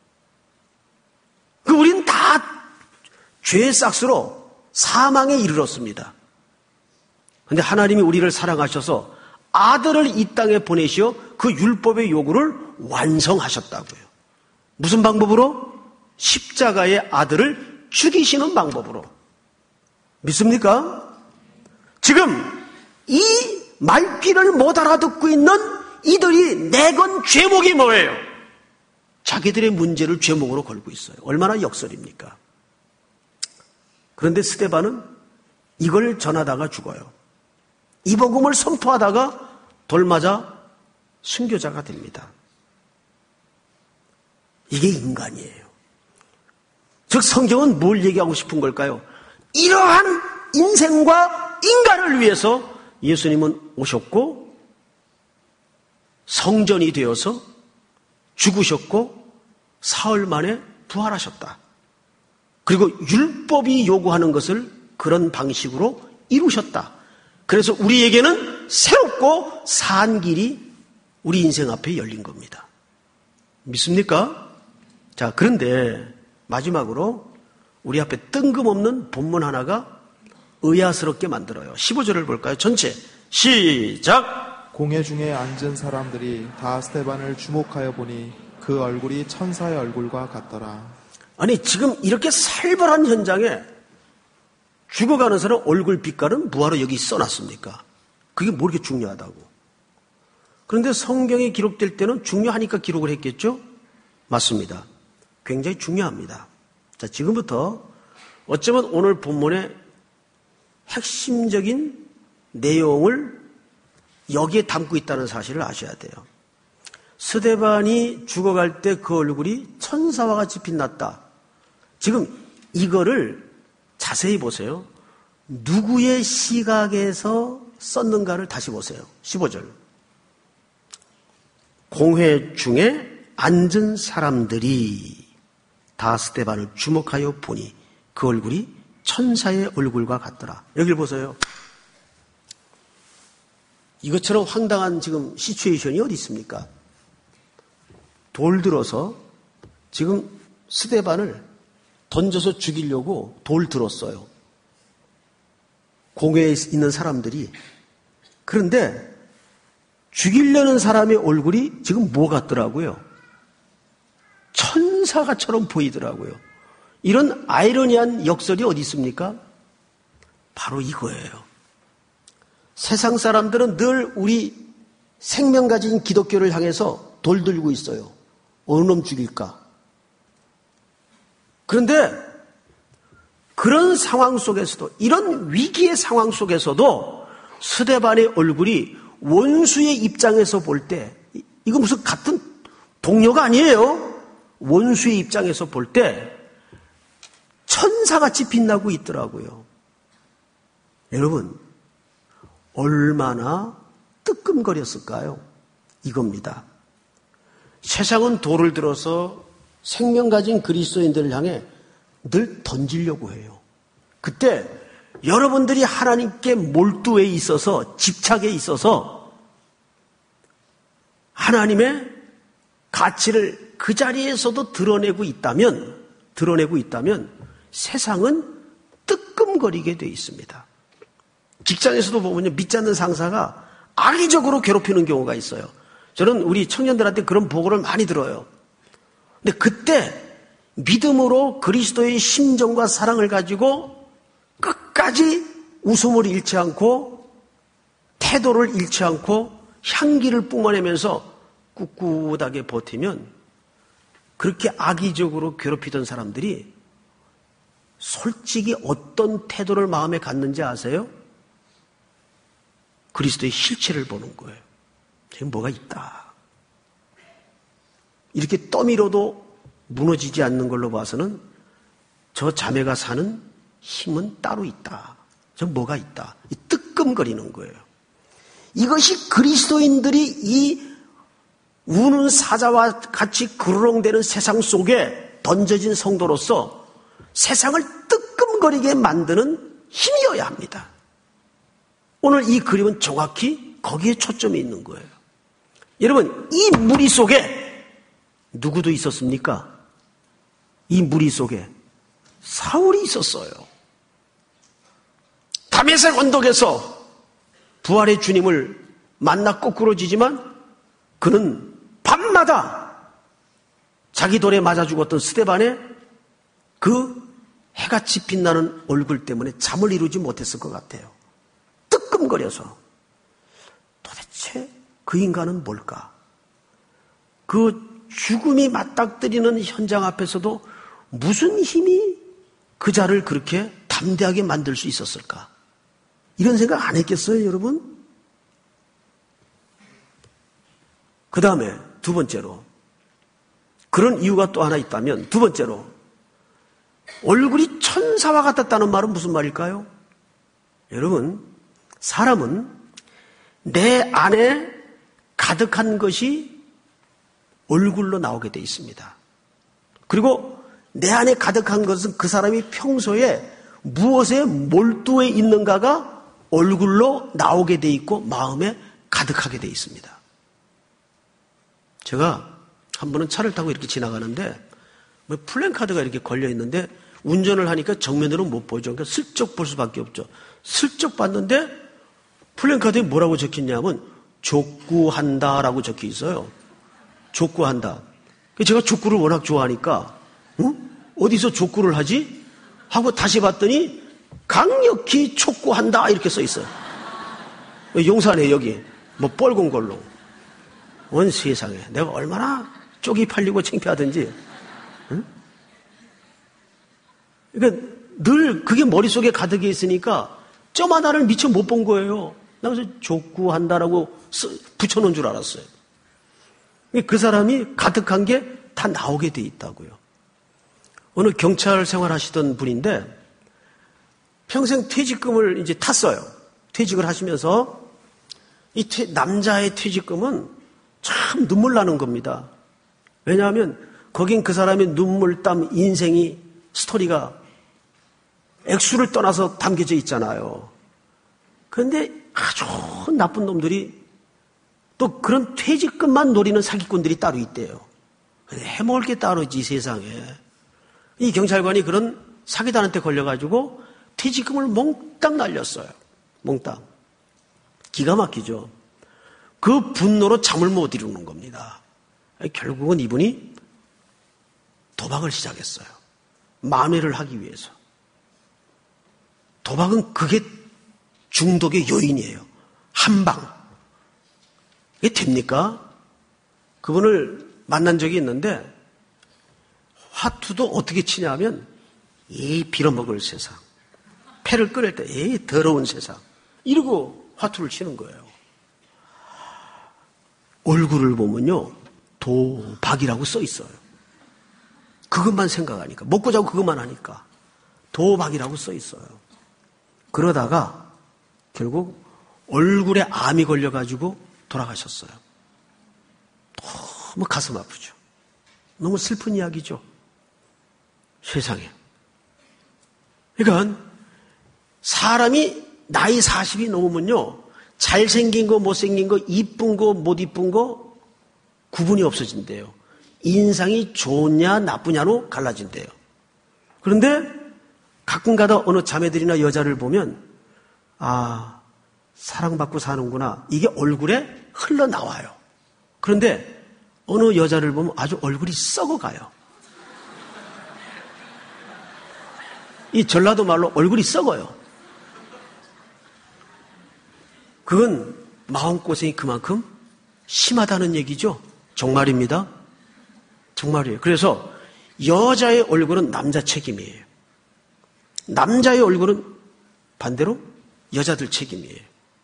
그 우리는 다 죄의 싹스로 사망에 이르렀습니다. 그런데 하나님이 우리를 사랑하셔서 아들을 이 땅에 보내시어 그 율법의 요구를 완성하셨다고요. 무슨 방법으로? 십자가의 아들을 죽이시는 방법으로. 믿습니까? 지금 이 말귀를 못 알아듣고 있는 이들이 내건 죄목이 뭐예요? 자기들의 문제를 죄목으로 걸고 있어요. 얼마나 역설입니까? 그런데 스데반은 이걸 전하다가 죽어요. 이 복음을 선포하다가 돌맞아 순교자가 됩니다. 이게 인간이에요. 즉 성경은 뭘 얘기하고 싶은 걸까요? 이러한 인생과 인간을 위해서 예수님은 오셨고 성전이 되어서 죽으셨고 사흘 만에 부활하셨다. 그리고 율법이 요구하는 것을 그런 방식으로 이루셨다. 그래서 우리에게는 새롭고 산 길이 우리 인생 앞에 열린 겁니다. 믿습니까? 자, 그런데 마지막으로 우리 앞에 뜬금없는 본문 하나가 의아스럽게 만들어요. 십오 절을 볼까요? 전체 시작. 공회 중에 앉은 사람들이 다 스데반을 주목하여 보니 그 얼굴이 천사의 얼굴과 같더라. 아니, 지금 이렇게 살벌한 현장에 죽어가는 사람 얼굴 빛깔은 뭐하러 여기 써놨습니까? 그게 뭐 이렇게 중요하다고. 그런데 성경에 기록될 때는 중요하니까 기록을 했겠죠? 맞습니다. 굉장히 중요합니다. 자, 지금부터 어쩌면 오늘 본문의 핵심적인 내용을 여기에 담고 있다는 사실을 아셔야 돼요. 스데반이 죽어갈 때 그 얼굴이 천사와 같이 빛났다. 지금 이거를 자세히 보세요. 누구의 시각에서 썼는가를 다시 보세요. 십오 절. 공회 중에 앉은 사람들이 다 스데반을 주목하여 보니 그 얼굴이 천사의 얼굴과 같더라. 여기를 보세요. 이것처럼 황당한 지금 시츄에이션이 어디 있습니까? 돌 들어서 지금 스데반을 던져서 죽이려고 돌 들었어요. 공회에 있는 사람들이. 그런데 죽이려는 사람의 얼굴이 지금 뭐 같더라고요? 천사가처럼 보이더라고요. 이런 아이러니한 역설이 어디 있습니까? 바로 이거예요. 세상 사람들은 늘 우리 생명 가진 기독교를 향해서 돌 들고 있어요. 어느 놈 죽일까? 그런데 그런 상황 속에서도, 이런 위기의 상황 속에서도 스데반의 얼굴이 원수의 입장에서 볼 때, 이거 무슨 같은 동료가 아니에요. 원수의 입장에서 볼 때 천사같이 빛나고 있더라고요. 여러분, 얼마나 뜨끔거렸을까요? 이겁니다. 세상은 돌을 들어서 생명 가진 그리스도인들을 향해 늘 던지려고 해요. 그때 여러분들이 하나님께 몰두해 있어서, 집착해 있어서 하나님의 가치를 그 자리에서도 드러내고 있다면, 드러내고 있다면 세상은 뜨끔거리게 돼 있습니다. 직장에서도 보면요, 믿지 않는 상사가 악의적으로 괴롭히는 경우가 있어요. 저는 우리 청년들한테 그런 보고를 많이 들어요. 근데 그때 믿음으로 그리스도의 심정과 사랑을 가지고 끝까지 웃음을 잃지 않고 태도를 잃지 않고 향기를 뿜어내면서 꿋꿋하게 버티면 그렇게 악의적으로 괴롭히던 사람들이 솔직히 어떤 태도를 마음에 갖는지 아세요? 그리스도의 실체를 보는 거예요. 지금 뭐가 있다. 이렇게 떠밀어도 무너지지 않는 걸로 봐서는 저 자매가 사는 힘은 따로 있다. 저 뭐가 있다. 이 뜨끔거리는 거예요. 이것이 그리스도인들이 이 우는 사자와 같이 그르렁대는 세상 속에 던져진 성도로서 세상을 뜨끔거리게 만드는 힘이어야 합니다. 오늘 이 그림은 정확히 거기에 초점이 있는 거예요. 여러분, 이 무리 속에 누구도 있었습니까? 이 무리 속에 사울이 있었어요. 다메섹 언덕에서 부활의 주님을 만나 거꾸로지지만 그는 밤마다 자기 돌에 맞아 죽었던 스데반의 그 해같이 빛나는 얼굴 때문에 잠을 이루지 못했을 것 같아요. 뜨끔거려서 도대체 그 인간은 뭘까? 그 죽음이 맞닥뜨리는 현장 앞에서도 무슨 힘이 그 자를 그렇게 담대하게 만들 수 있었을까? 이런 생각 안 했겠어요, 여러분? 그 다음에 두 번째로, 그런 이유가 또 하나 있다면, 두 번째로, 얼굴이 천사와 같았다는 말은 무슨 말일까요? 여러분, 사람은 내 안에 가득한 것이 얼굴로 나오게 돼 있습니다. 그리고 내 안에 가득한 것은 그 사람이 평소에 무엇에 몰두해 있는가가 얼굴로 나오게 돼 있고 마음에 가득하게 돼 있습니다. 제가 한 번은 차를 타고 이렇게 지나가는데 뭐 플랜카드가 이렇게 걸려 있는데 운전을 하니까 정면으로 못 보죠. 그러니까 슬쩍 볼 수밖에 없죠. 슬쩍 봤는데 플랜카드에 뭐라고 적혀있냐면 족구한다라고 적혀 있어요. 족구한다. 제가 족구를 워낙 좋아하니까 어? 어디서 족구를 하지? 하고 다시 봤더니 강력히 촉구한다 이렇게 써 있어요. 용산에 여기 뭐 뻘건 걸로. 온 세상에 내가 얼마나 쪽이 팔리고 창피하든지. 응? 그러니까 늘 그게 머릿속에 가득해 있으니까 점 하나를 미처 못 본 거예요. 나 그래서 족구한다라고 붙여놓은 줄 알았어요. 그 사람이 가득한 게 다 나오게 돼 있다고요. 어느 경찰 생활하시던 분인데 평생 퇴직금을 이제 탔어요. 퇴직을 하시면서 이 퇴, 남자의 퇴직금은 참 눈물 나는 겁니다. 왜냐하면 거긴 그 사람의 눈물, 땀, 인생이 스토리가 액수를 떠나서 담겨져 있잖아요. 그런데 아주 나쁜 놈들이 또 그런 퇴직금만 노리는 사기꾼들이 따로 있대요. 해먹을 게 따로지 세상에. 이 경찰관이 그런 사기단한테 걸려가지고 퇴직금을 몽땅 날렸어요. 몽땅. 기가 막히죠. 그 분노로 잠을 못 이루는 겁니다. 결국은 이분이 도박을 시작했어요. 만회를 하기 위해서. 도박은 그게 중독의 요인이에요. 한 방. 이게 됩니까? 그분을 만난 적이 있는데 화투도 어떻게 치냐면 이 빌어먹을 세상, 패를 끓일 때 이 더러운 세상, 이러고 화투를 치는 거예요. 얼굴을 보면요, 도박이라고 써 있어요. 그것만 생각하니까, 먹고 자고 그것만 하니까 도박이라고 써 있어요. 그러다가 결국 얼굴에 암이 걸려가지고 돌아가셨어요. 너무 가슴 아프죠. 너무 슬픈 이야기죠. 세상에. 그러니까 사람이 나이 사십이 넘으면요, 잘생긴 거, 못생긴 거, 이쁜 거, 못 이쁜 거 구분이 없어진대요. 인상이 좋냐 나쁘냐로 갈라진대요. 그런데 가끔가다 어느 자매들이나 여자를 보면 아, 사랑받고 사는구나, 이게 얼굴에 흘러나와요. 그런데 어느 여자를 보면 아주 얼굴이 썩어가요. 이 전라도 말로 얼굴이 썩어요. 그건 마음고생이 그만큼 심하다는 얘기죠. 정말입니다. 정말이에요. 그래서 여자의 얼굴은 남자 책임이에요. 남자의 얼굴은 반대로 여자들 책임이에요.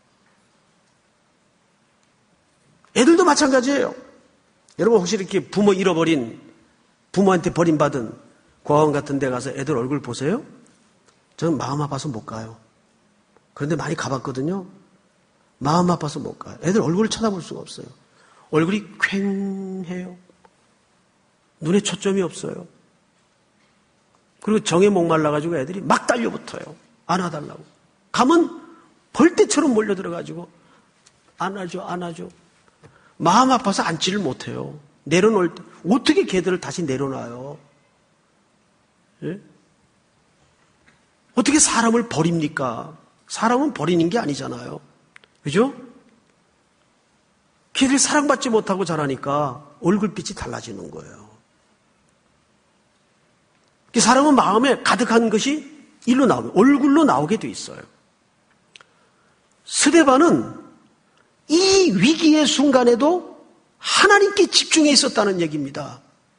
애들도 마찬가지예요. 여러분 혹시 이렇게 부모 잃어버린, 부모한테 버림받은 고아원 같은 데 가서 애들 얼굴 보세요? 저는 마음 아파서 못 가요. 그런데 많이 가봤거든요. 마음 아파서 못 가요. 애들 얼굴을 쳐다볼 수가 없어요. 얼굴이 퀭해요. 눈에 초점이 없어요. 그리고 정에 목말라가지고 애들이 막 달려붙어요. 안아달라고. 가면 벌떼처럼 몰려들어가지고 안아줘, 안아줘. 마음 아파서 앉지를 못해요. 내려놓을 때 어떻게 걔들을 다시 내려놔요? 예? 어떻게 사람을 버립니까? 사람은 버리는 게 아니잖아요. 그죠? 걔들 사랑받지 못하고 자라니까 얼굴빛이 달라지는 거예요. 사람은 마음에 가득한 것이 일로 나오면 얼굴로 나오게 돼 있어요. 스데반은 이 위기의 순간에도 하나님께 집중해 있었다는 얘기입니다.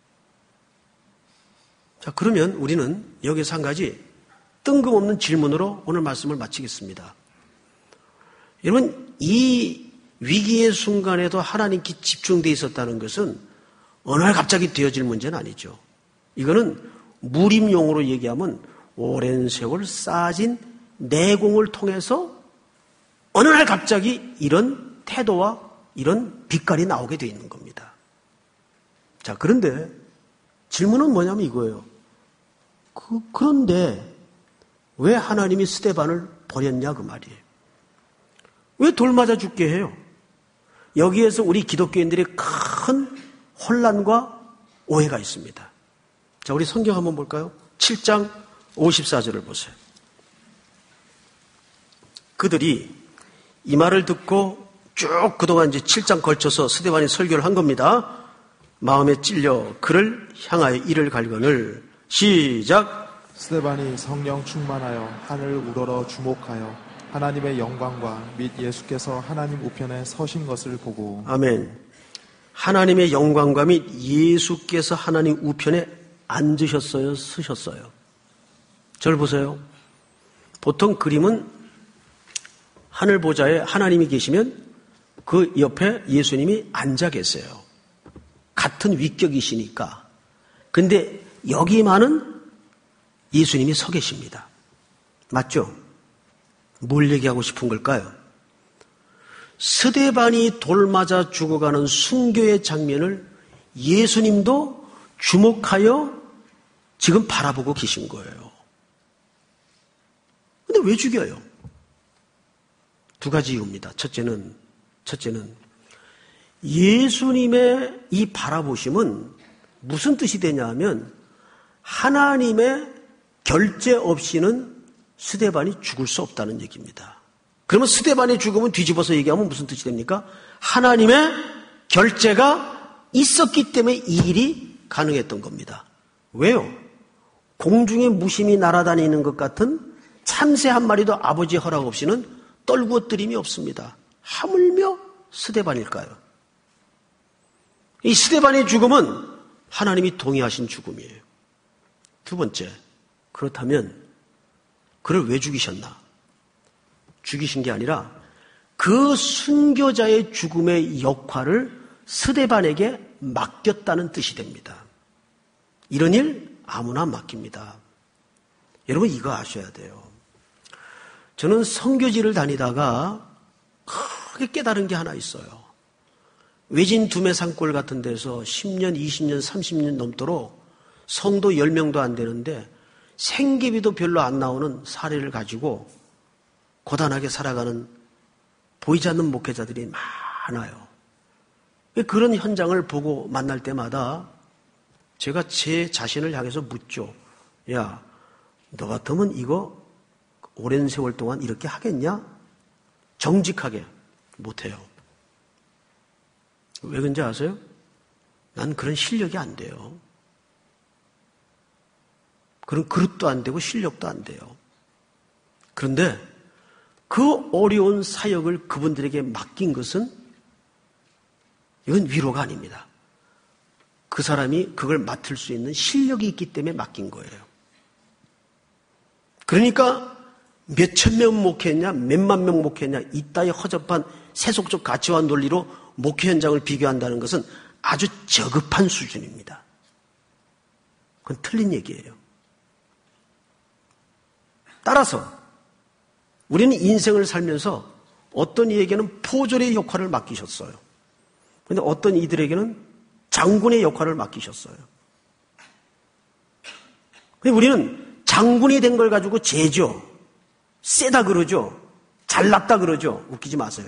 자, 그러면 우리는 여기서 한 가지 뜬금없는 질문으로 오늘 말씀을 마치겠습니다. 여러분, 이 위기의 순간에도 하나님께 집중되어 있었다는 것은 어느 날 갑자기 되어질 문제는 아니죠. 이거는 무림용어로 얘기하면 오랜 세월 쌓아진 내공을 통해서 어느 날 갑자기 이런 태도와 이런 빛깔이 나오게 되어 있는 겁니다. 자, 그런데 질문은 뭐냐면 이거예요. 그, 그런데 왜 하나님이 스데반을 버렸냐 그 말이에요. 왜 돌 맞아 죽게 해요? 여기에서 우리 기독교인들의 큰 혼란과 오해가 있습니다. 자, 우리 성경 한번 볼까요? 칠 장 오십사 절을 보세요. 그들이 이 말을 듣고 쭉 그동안 이제 칠 장 걸쳐서 스데반이 설교를 한 겁니다. 마음에 찔려 그를 향하여 이를 갈거늘. 시작. 스데반이 성령 충만하여 하늘 우러러 주목하여 하나님의 영광과 및 예수께서 하나님 우편에 서신 것을 보고. 아멘. 하나님의 영광과 및 예수께서 하나님 우편에 앉으셨어요, 서셨어요? 저를 보세요. 보통 그림은 하늘 보좌에 하나님이 계시면 그 옆에 예수님이 앉아 계세요. 같은 위격이시니까. 근데 여기만은 예수님이 서 계십니다. 맞죠? 뭘 얘기하고 싶은 걸까요? 스데반이 돌 맞아 죽어가는 순교의 장면을 예수님도 주목하여 지금 바라보고 계신 거예요. 근데 왜 죽여요? 두 가지 이유입니다. 첫째는, 첫째는 예수님의 이 바라보심은 무슨 뜻이 되냐 하면 하나님의 결재 없이는 스데반이 죽을 수 없다는 얘기입니다. 그러면 스데반이 죽으면 뒤집어서 얘기하면 무슨 뜻이 됩니까? 하나님의 결재가 있었기 때문에 이 일이 가능했던 겁니다. 왜요? 공중에 무심히 날아다니는 것 같은 참새 한 마리도 아버지의 허락 없이는 떨구어뜨림이 없습니다. 하물며 스데반일까요? 이 스데반의 죽음은 하나님이 동의하신 죽음이에요. 두 번째, 그렇다면 그를 왜 죽이셨나? 죽이신 게 아니라 그 순교자의 죽음의 역할을 스데반에게 맡겼다는 뜻이 됩니다. 이런 일 아무나 맡깁니다. 여러분 이거 아셔야 돼요. 저는 선교지를 다니다가 크게 깨달은 게 하나 있어요. 외진 두메 산골 같은 데서 십 년, 이십 년, 삼십 년 넘도록 성도 열 명도 안 되는데 생계비도 별로 안 나오는 사례를 가지고 고단하게 살아가는 보이지 않는 목회자들이 많아요. 그런 현장을 보고 만날 때마다 제가 제 자신을 향해서 묻죠. 야, 너 같으면 이거 오랜 세월 동안 이렇게 하겠냐? 정직하게 못해요. 왜 그런지 아세요? 난 그런 실력이 안 돼요. 그런 그릇도 안 되고 실력도 안 돼요. 그런데 그 어려운 사역을 그분들에게 맡긴 것은 이건 위로가 아닙니다. 그 사람이 그걸 맡을 수 있는 실력이 있기 때문에 맡긴 거예요. 그러니까 몇천 명 목회했냐, 몇만 명 목회했냐, 이따위 허접한 세속적 가치와 논리로 목회 현장을 비교한다는 것은 아주 저급한 수준입니다. 그건 틀린 얘기예요. 따라서 우리는 인생을 살면서 어떤 이에게는 포졸의 역할을 맡기셨어요. 그런데 어떤 이들에게는 장군의 역할을 맡기셨어요. 근데 우리는 장군이 된 걸 가지고 재죠. 세다 그러죠. 잘났다 그러죠. 웃기지 마세요.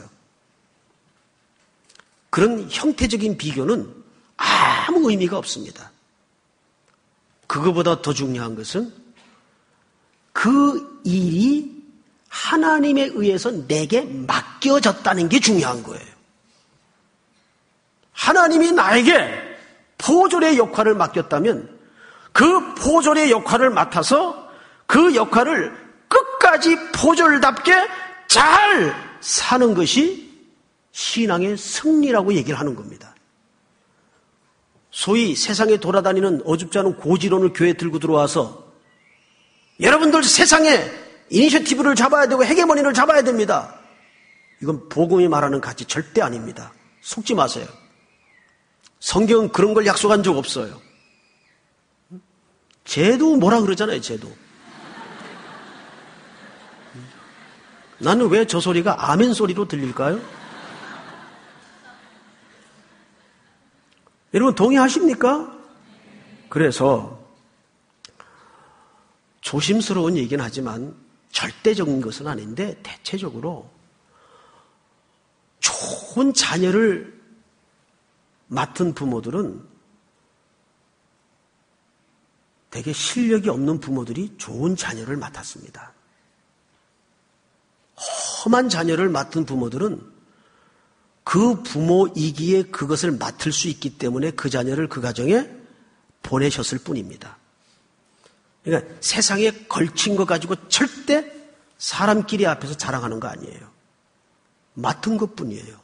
그런 형태적인 비교는 아무 의미가 없습니다. 그거보다 더 중요한 것은 그 일이 하나님에 의해서 내게 맡겨졌다는 게 중요한 거예요. 하나님이 나에게 포졸의 역할을 맡겼다면 그 포졸의 역할을 맡아서 그 역할을 끝까지 포졸답게 잘 사는 것이 신앙의 승리라고 얘기를 하는 겁니다. 소위 세상에 돌아다니는 어줍지 않은 고지론을 교회에 들고 들어와서 여러분들 세상에 이니셔티브를 잡아야 되고 헤게모니를 잡아야 됩니다. 이건 복음이 말하는 가치 절대 아닙니다. 속지 마세요. 성경은 그런 걸 약속한 적 없어요. 쟤도 뭐라 그러잖아요, 쟤도. 나는 왜 저 소리가 아멘 소리로 들릴까요? 여러분 동의하십니까? 그래서 조심스러운 얘기는 하지만 절대적인 것은 아닌데 대체적으로 좋은 자녀를 맡은 부모들은 되게 실력이 없는 부모들이 좋은 자녀를 맡았습니다. 험한 자녀를 맡은 부모들은 그 부모이기에 그것을 맡을 수 있기 때문에 그 자녀를 그 가정에 보내셨을 뿐입니다. 그러니까 세상에 걸친 거 가지고 절대 사람끼리 앞에서 자랑하는 거 아니에요. 맡은 것 뿐이에요.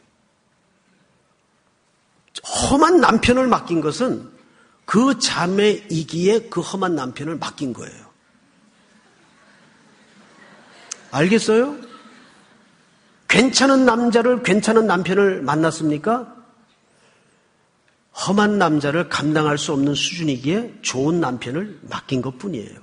험한 남편을 맡긴 것은 그 자매이기에 그 험한 남편을 맡긴 거예요. 알겠어요? 괜찮은 남자를, 괜찮은 남편을 만났습니까? 험한 남자를 감당할 수 없는 수준이기에 좋은 남편을 맡긴 것 뿐이에요.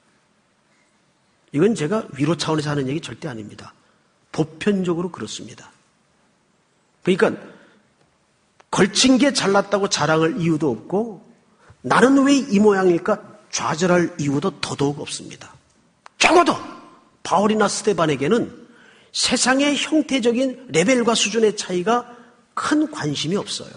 이건 제가 위로 차원에서 하는 얘기 절대 아닙니다. 보편적으로 그렇습니다. 그러니까 걸친 게 잘났다고 자랑할 이유도 없고 나는 왜 이 모양일까 좌절할 이유도 더더욱 없습니다. 적어도 바울이나 스데반에게는 세상의 형태적인 레벨과 수준의 차이가 큰 관심이 없어요.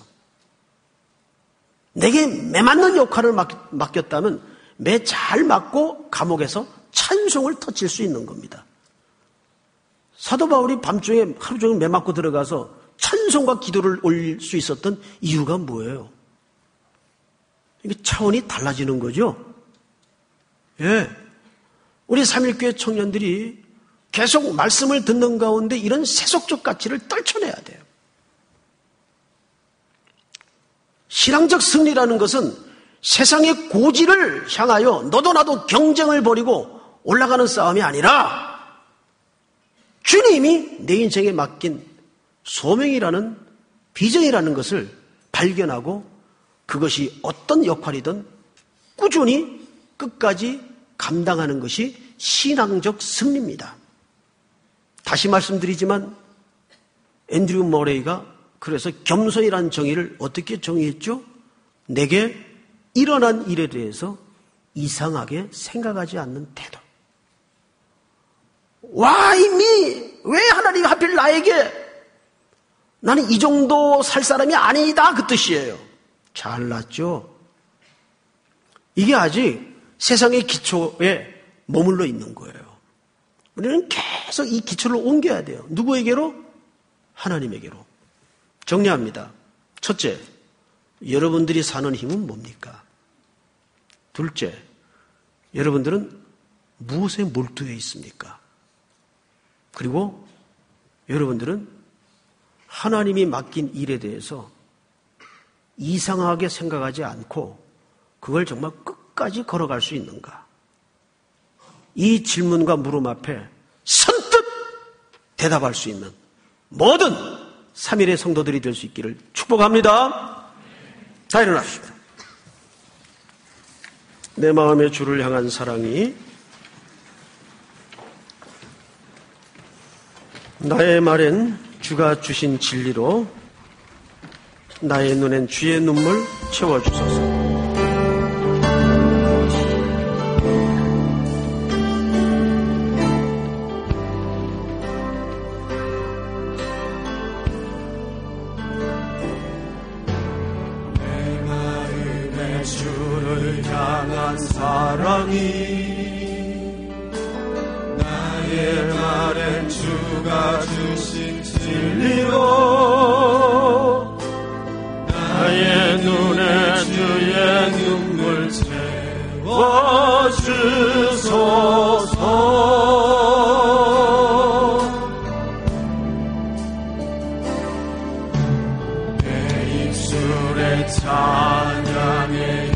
내게 매맞는 역할을 맡겼다면 매 잘 맞고 감옥에서 찬송을 터칠 수 있는 겁니다. 사도 바울이 밤중에 하루 종일 매 맞고 들어가서 찬송과 기도를 올릴 수 있었던 이유가 뭐예요? 이게 차원이 달라지는 거죠. 예, 우리 삼일교회 청년들이 계속 말씀을 듣는 가운데 이런 세속적 가치를 떨쳐내야 돼요. 신앙적 승리라는 것은 세상의 고지를 향하여 너도 나도 경쟁을 벌이고 올라가는 싸움이 아니라 주님이 내 인생에 맡긴 소명이라는 비전이라는 것을 발견하고 그것이 어떤 역할이든 꾸준히 끝까지 감당하는 것이 신앙적 승리입니다. 다시 말씀드리지만 앤드류 머레이가 그래서 겸손이라는 정의를 어떻게 정의했죠? 내게 일어난 일에 대해서 이상하게 생각하지 않는 태도. Why me? 왜 하나님이 하필 나에게? 나는 이 정도 살 사람이 아니다 그 뜻이에요. 잘났죠? 이게 아직 세상의 기초에 머물러 있는 거예요. 우리는 계속 이 기초를 옮겨야 돼요. 누구에게로? 하나님에게로. 정리합니다. 첫째, 여러분들이 사는 힘은 뭡니까? 둘째, 여러분들은 무엇에 몰두해 있습니까? 그리고 여러분들은 하나님이 맡긴 일에 대해서 이상하게 생각하지 않고 그걸 정말 끝까지 걸어갈 수 있는가? 이 질문과 물음 앞에 선뜻 대답할 수 있는 모든 삼일의 성도들이 될 수 있기를 축복합니다. 자, 일어나십시다. 내 마음의 주를 향한 사랑이 나의 말엔 주가 주신 진리로 나의 눈엔 주의 눈물 채워주소서. 내 마음의 주를 향한 사랑이 나의 말엔 주가 주신 진리로 나의 눈에 주의 눈물 채워주소서. 내 입술에 찬양의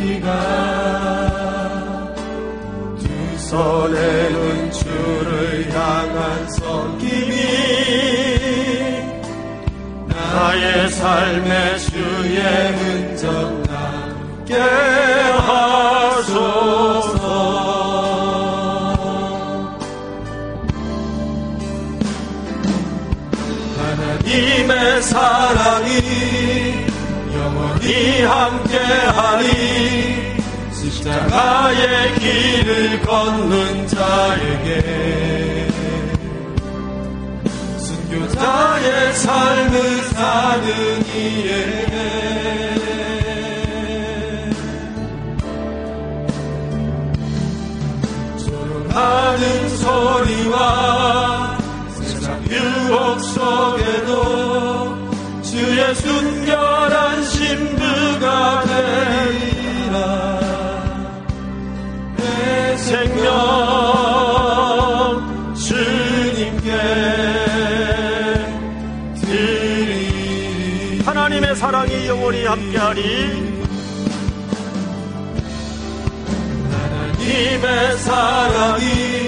향기가 두 손에는 주를 향한 섬김이 나의 삶의 주의 흔적 남게 하소서. 하나님의 사랑이 영원히 함께하리. 십자가의 길을 걷는 자에게 순교자의 삶을 사는 이에게 조롱하는 소리와 세상 유혹 속에도 주의 순결한 신부가 되리라. 내 생명 주님께 드리리. 하나님의 사랑이 영원히 함께하리. 하나님의 사랑이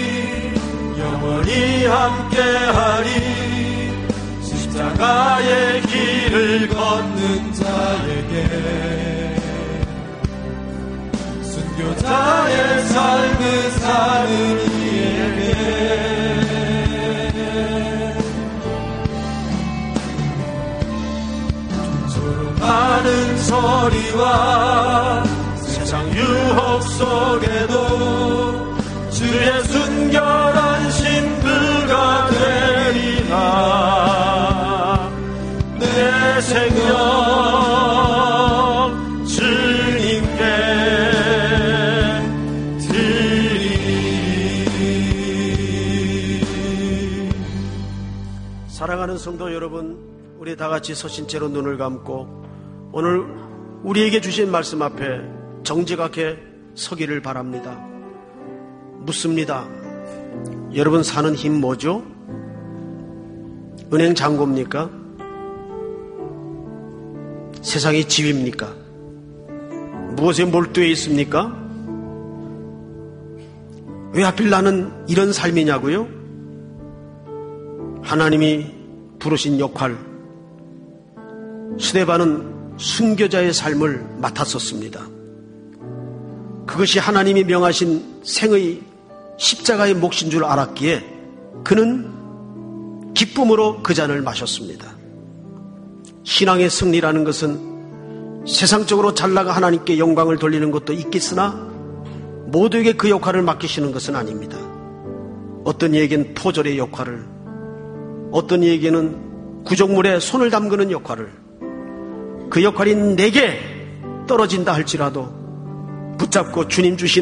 영원히 함께하리. 십자가의 길을 걷는 자에게 순교자의 삶을 사는 이에게 조롱하는 소리와 세상 유혹 속에도 주의 순결한 신부가 되리라. 내 생명 주님께 드리리. 사랑하는 성도 여러분, 우리 다 같이 서신 채로 눈을 감고 오늘 우리에게 주신 말씀 앞에 정직하게 서기를 바랍니다. 묻습니다. 여러분 사는 힘 뭐죠? 은행 잔고입니까? 세상의 지위입니까? 무엇에 몰두해 있습니까? 왜 하필 나는 이런 삶이냐고요? 하나님이 부르신 역할, 스데반은 순교자의 삶을 맡았었습니다. 그것이 하나님이 명하신 생의 십자가의 몫인 줄 알았기에 그는 기쁨으로 그 잔을 마셨습니다. 신앙의 승리라는 것은 세상적으로 잘나가 하나님께 영광을 돌리는 것도 있겠으나 모두에게 그 역할을 맡기시는 것은 아닙니다. 어떤 이에게는 포졸의 역할을, 어떤 이에게는 구정물에 손을 담그는 역할을, 그 역할이 내게 떨어진다 할지라도 붙잡고 주님 주신